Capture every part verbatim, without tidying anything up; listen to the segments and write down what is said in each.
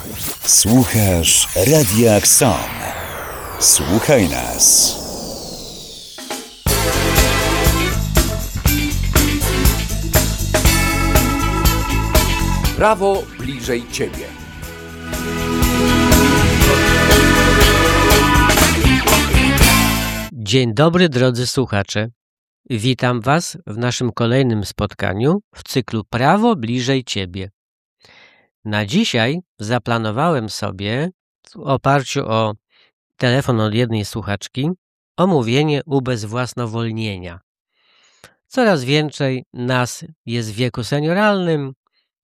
Słuchasz Radia Kson. Słuchaj nas. Prawo bliżej Ciebie. Dzień dobry, drodzy słuchacze. Witam Was w naszym kolejnym spotkaniu w cyklu Prawo bliżej Ciebie. Na dzisiaj zaplanowałem sobie, w oparciu o telefon od jednej słuchaczki, omówienie ubezwłasnowolnienia. Coraz więcej nas jest w wieku senioralnym,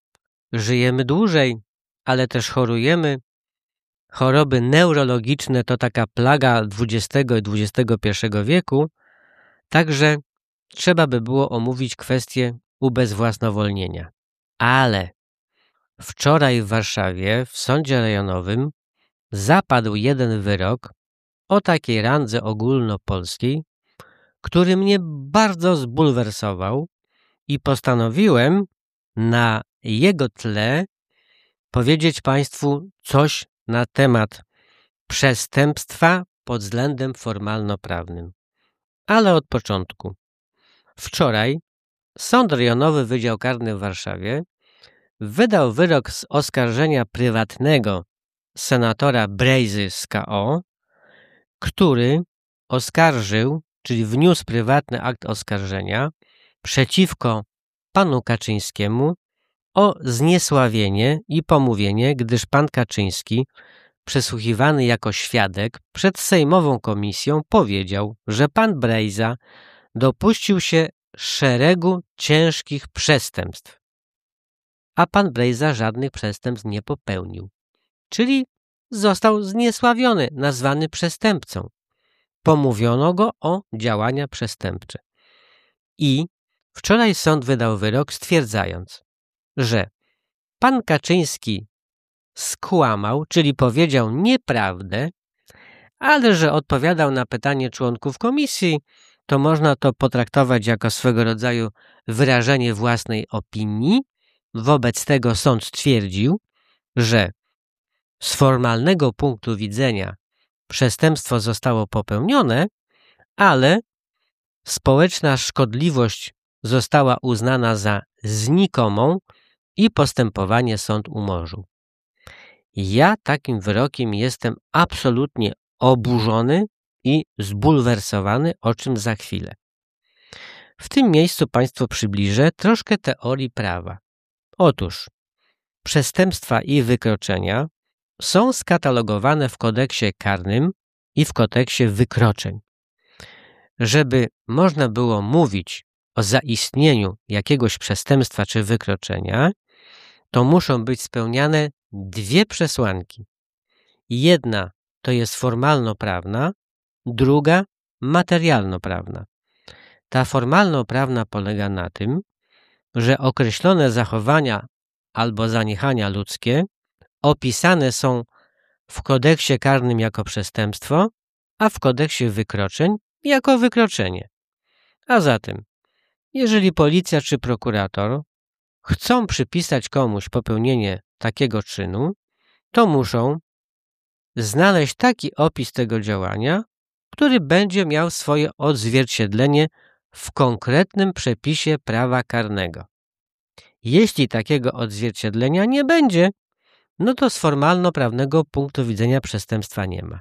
żyjemy dłużej, ale też chorujemy. Choroby neurologiczne to taka plaga dwudziestego i dwudziestego pierwszego wieku, także trzeba by było omówić kwestię ubezwłasnowolnienia. Ale wczoraj w Warszawie w sądzie rejonowym zapadł jeden wyrok o takiej randze ogólnopolskiej, który mnie bardzo zbulwersował i postanowiłem na jego tle powiedzieć Państwu coś na temat przestępstwa pod względem formalno-prawnym. Ale od początku. Wczoraj Sąd Rejonowy Wydział Karny w Warszawie wydał wyrok z oskarżenia prywatnego senatora Brejzy z K O, który oskarżył, czyli wniósł prywatny akt oskarżenia przeciwko panu Kaczyńskiemu o zniesławienie i pomówienie, gdyż pan Kaczyński, przesłuchiwany jako świadek przed sejmową komisją, powiedział, że pan Brejza dopuścił się szeregu ciężkich przestępstw, a pan Brejza żadnych przestępstw nie popełnił. Czyli został zniesławiony, nazwany przestępcą. Pomówiono go o działania przestępcze. I wczoraj sąd wydał wyrok, stwierdzając, że pan Kaczyński skłamał, czyli powiedział nieprawdę, ale że odpowiadał na pytanie członków komisji, to można to potraktować jako swego rodzaju wyrażenie własnej opinii. Wobec tego sąd stwierdził, że z formalnego punktu widzenia przestępstwo zostało popełnione, ale społeczna szkodliwość została uznana za znikomą i postępowanie sąd umorzył. Ja takim wyrokiem jestem absolutnie oburzony i zbulwersowany, o czym za chwilę. W tym miejscu Państwu przybliżę troszkę teorii prawa. Otóż przestępstwa i wykroczenia są skatalogowane w kodeksie karnym i w kodeksie wykroczeń. Żeby można było mówić o zaistnieniu jakiegoś przestępstwa czy wykroczenia, to muszą być spełniane dwie przesłanki. Jedna to jest formalno-prawna, druga materialno-prawna. Ta formalno-prawna polega na tym, że określone zachowania albo zaniechania ludzkie opisane są w kodeksie karnym jako przestępstwo, a w kodeksie wykroczeń jako wykroczenie. A zatem, jeżeli policja czy prokurator chcą przypisać komuś popełnienie takiego czynu, to muszą znaleźć taki opis tego działania, który będzie miał swoje odzwierciedlenie w konkretnym przepisie prawa karnego. Jeśli takiego odzwierciedlenia nie będzie, no to z formalno-prawnego punktu widzenia przestępstwa nie ma.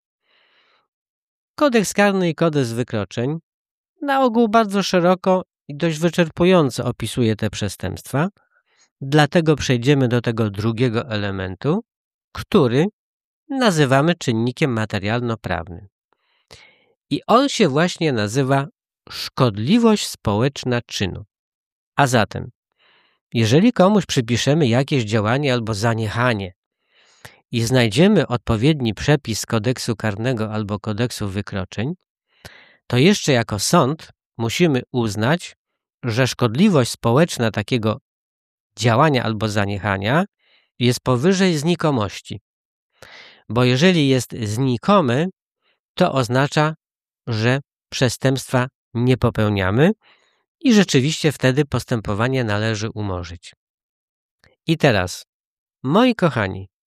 Kodeks karny i kodeks wykroczeń na ogół bardzo szeroko i dość wyczerpująco opisuje te przestępstwa, dlatego przejdziemy do tego drugiego elementu, który nazywamy czynnikiem materialno-prawnym. I on się właśnie nazywa szkodliwość społeczna czynu. A zatem, jeżeli komuś przypiszemy jakieś działanie albo zaniechanie i znajdziemy odpowiedni przepis kodeksu karnego albo kodeksu wykroczeń, to jeszcze jako sąd musimy uznać, że szkodliwość społeczna takiego działania albo zaniechania jest powyżej znikomości. Bo jeżeli jest znikomy, to oznacza, że przestępstwa nie popełniamy i rzeczywiście wtedy postępowanie należy umorzyć. I teraz, moi kochani,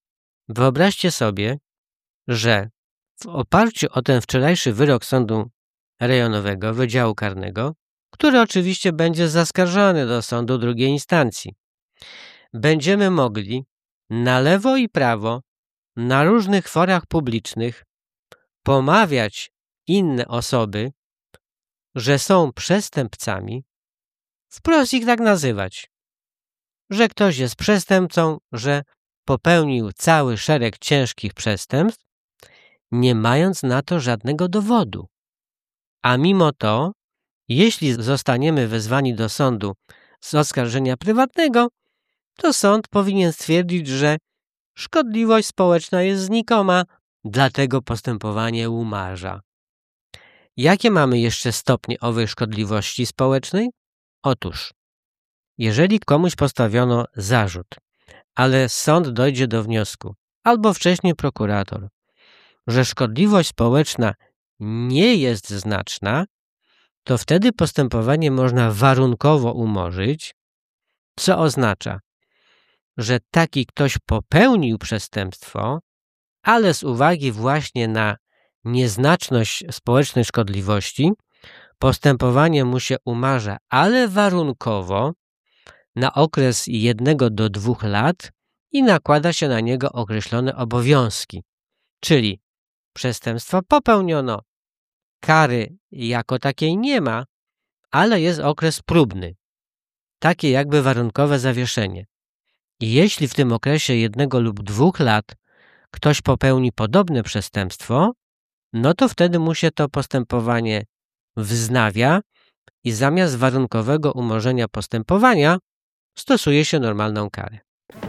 Wyobraźcie sobie, że w oparciu o ten wczorajszy wyrok Sądu Rejonowego Wydziału Karnego, który oczywiście będzie zaskarżony do sądu drugiej instancji, będziemy mogli na lewo i prawo, na różnych forach publicznych pomawiać inne osoby, że są przestępcami, wprost ich tak nazywać, że ktoś jest przestępcą, że popełnił cały szereg ciężkich przestępstw, nie mając na to żadnego dowodu. A mimo to, jeśli zostaniemy wezwani do sądu z oskarżenia prywatnego, to sąd powinien stwierdzić, że szkodliwość społeczna jest znikoma, dlatego postępowanie umarza. Jakie mamy jeszcze stopnie owej szkodliwości społecznej? Otóż, jeżeli komuś postawiono zarzut, ale sąd dojdzie do wniosku, albo wcześniej prokurator, że szkodliwość społeczna nie jest znaczna, to wtedy postępowanie można warunkowo umorzyć, co oznacza, że taki ktoś popełnił przestępstwo, ale z uwagi właśnie na nieznaczność społecznej szkodliwości, postępowanie mu się umarza, ale warunkowo na okres jednego do dwóch lat i nakłada się na niego określone obowiązki. Czyli przestępstwo popełniono, kary jako takiej nie ma, ale jest okres próbny. Takie jakby warunkowe zawieszenie. I jeśli w tym okresie jednego lub dwóch lat ktoś popełni podobne przestępstwo, no to wtedy mu się to postępowanie wznawia i zamiast warunkowego umorzenia postępowania stosuje się normalną karę.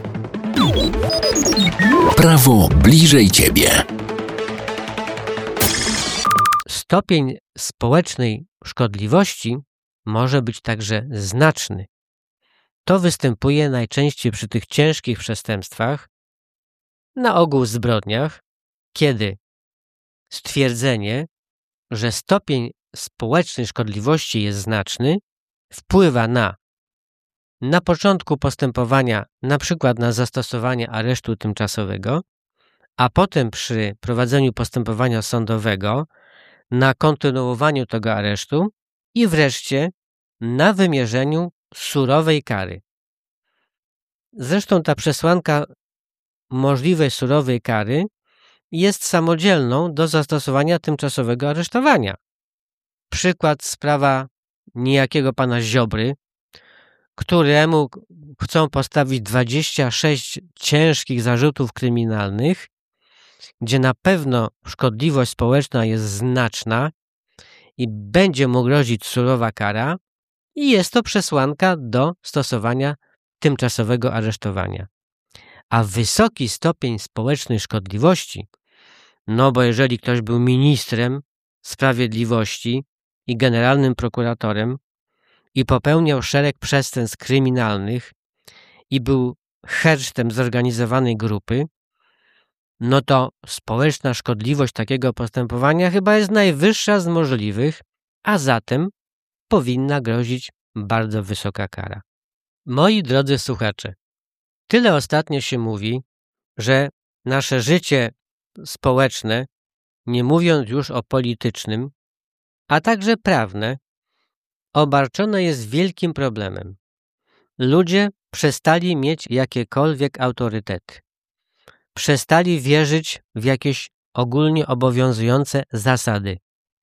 Prawo bliżej ciebie. Stopień społecznej szkodliwości może być także znaczny. To występuje najczęściej przy tych ciężkich przestępstwach, na ogół zbrodniach, kiedy stwierdzenie, że stopień społecznej szkodliwości jest znaczny, wpływa na na początku postępowania na przykład na zastosowanie aresztu tymczasowego, a potem przy prowadzeniu postępowania sądowego na kontynuowaniu tego aresztu i wreszcie na wymierzeniu surowej kary. Zresztą ta przesłanka możliwej surowej kary jest samodzielną do zastosowania tymczasowego aresztowania. Przykład sprawa niejakiego pana Ziobry, któremu chcą postawić dwadzieścia sześć ciężkich zarzutów kryminalnych, gdzie na pewno szkodliwość społeczna jest znaczna i będzie mu grozić surowa kara i jest to przesłanka do stosowania tymczasowego aresztowania. A wysoki stopień społecznej szkodliwości, no bo jeżeli ktoś był ministrem sprawiedliwości i generalnym prokuratorem i popełniał szereg przestępstw kryminalnych i był hersztem zorganizowanej grupy, no to społeczna szkodliwość takiego postępowania chyba jest najwyższa z możliwych, a zatem powinna grozić bardzo wysoka kara. Moi drodzy słuchacze, tyle ostatnio się mówi, że nasze życie społeczne, nie mówiąc już o politycznym, a także prawne, obarczone jest wielkim problemem. Ludzie przestali mieć jakiekolwiek autorytety. Przestali wierzyć w jakieś ogólnie obowiązujące zasady.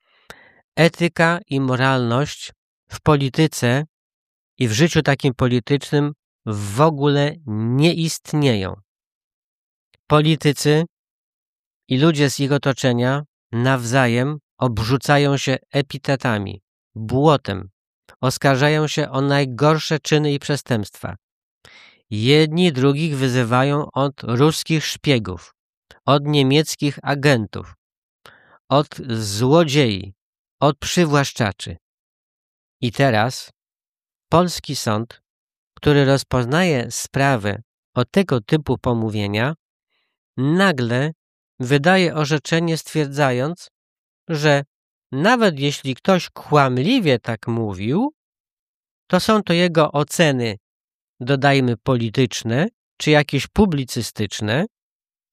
Etyka i moralność w polityce i w życiu takim politycznym w ogóle nie istnieją. Politycy i ludzie z ich otoczenia nawzajem obrzucają się epitetami, błotem, oskarżają się o najgorsze czyny i przestępstwa. Jedni drugich wyzywają od ruskich szpiegów, od niemieckich agentów, od złodziei, od przywłaszczaczy. I teraz polski sąd, który rozpoznaje sprawę o tego typu pomówienia, nagle wydaje orzeczenie stwierdzając, że nawet jeśli ktoś kłamliwie tak mówił, to są to jego oceny, dodajmy polityczne, czy jakieś publicystyczne,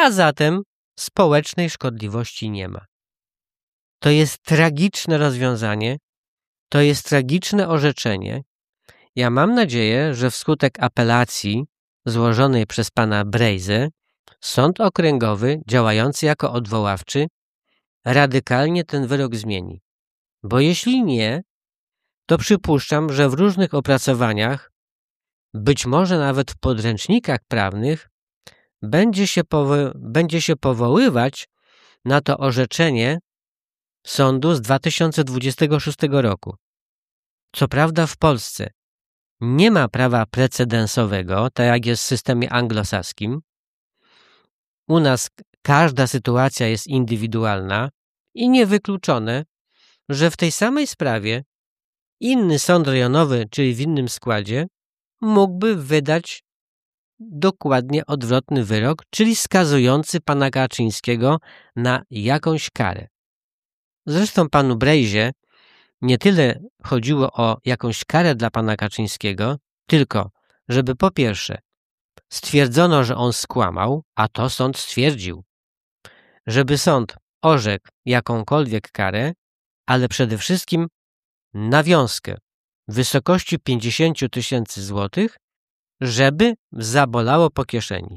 a zatem społecznej szkodliwości nie ma. To jest tragiczne rozwiązanie, to jest tragiczne orzeczenie. Ja mam nadzieję, że wskutek apelacji złożonej przez pana Brejzę Sąd Okręgowy, działający jako odwoławczy, radykalnie ten wyrok zmieni. Bo jeśli nie, to przypuszczam, że w różnych opracowaniach, być może nawet w podręcznikach prawnych, będzie się, powo- będzie się powoływać na to orzeczenie sądu z dwa tysiące dwudziestego szóstego roku. Co prawda w Polsce nie ma prawa precedensowego, tak jak jest w systemie anglosaskim. U nas każda sytuacja jest indywidualna i niewykluczone, że w tej samej sprawie inny sąd rejonowy, czyli w innym składzie, mógłby wydać dokładnie odwrotny wyrok, czyli skazujący pana Kaczyńskiego na jakąś karę. Zresztą panu Brejzie nie tyle chodziło o jakąś karę dla pana Kaczyńskiego, tylko żeby po pierwsze stwierdzono, że on skłamał, a to sąd stwierdził, żeby sąd orzekł jakąkolwiek karę, ale przede wszystkim nawiązkę w wysokości pięćdziesiąt tysięcy złotych, żeby zabolało po kieszeni.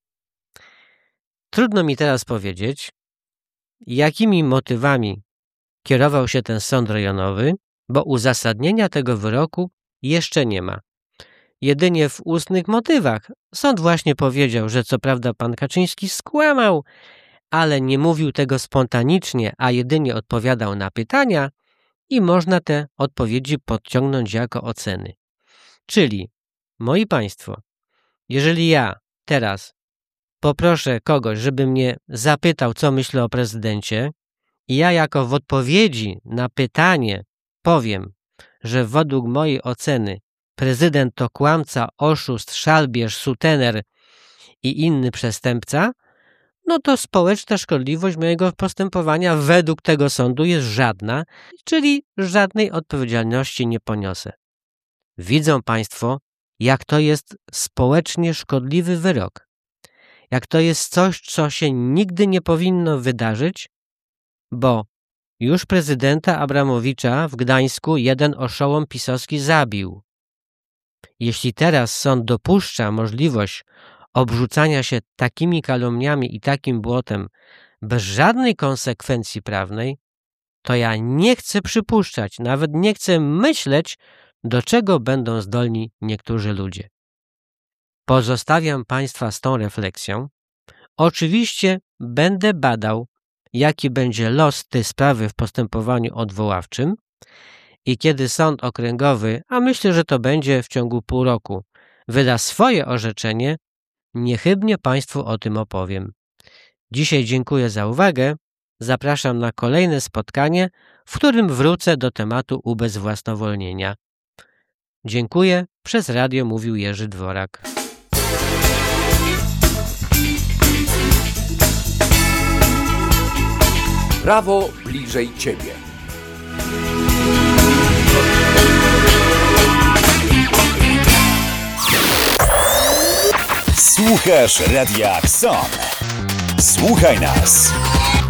Trudno mi teraz powiedzieć, jakimi motywami kierował się ten sąd rejonowy, bo uzasadnienia tego wyroku jeszcze nie ma. Jedynie w ustnych motywach sąd właśnie powiedział, że co prawda pan Kaczyński skłamał, ale nie mówił tego spontanicznie, a jedynie odpowiadał na pytania i można te odpowiedzi podciągnąć jako oceny. Czyli, moi państwo, jeżeli ja teraz poproszę kogoś, żeby mnie zapytał, co myślę o prezydencie, i ja jako w odpowiedzi na pytanie powiem, że według mojej oceny prezydent to kłamca, oszust, szalbierz, sutener i inny przestępca, no to społeczna szkodliwość mojego postępowania według tego sądu jest żadna, czyli żadnej odpowiedzialności nie poniosę. Widzą państwo, jak to jest społecznie szkodliwy wyrok. Jak to jest coś, co się nigdy nie powinno wydarzyć, bo już prezydenta Abramowicza w Gdańsku jeden oszołom pisowski zabił. Jeśli teraz sąd dopuszcza możliwość obrzucania się takimi kalumniami i takim błotem bez żadnej konsekwencji prawnej, to ja nie chcę przypuszczać, nawet nie chcę myśleć, do czego będą zdolni niektórzy ludzie. Pozostawiam państwa z tą refleksją. Oczywiście będę badał, jaki będzie los tej sprawy w postępowaniu odwoławczym i kiedy sąd okręgowy, a myślę, że to będzie w ciągu pół roku, wyda swoje orzeczenie, niechybnie państwu o tym opowiem. Dzisiaj dziękuję za uwagę. Zapraszam na kolejne spotkanie, w którym wrócę do tematu ubezwłasnowolnienia. Dziękuję. Przez radio mówił Jerzy Dworak. Prawo bliżej ciebie. Słuchasz Radia Kson. Słuchaj nas.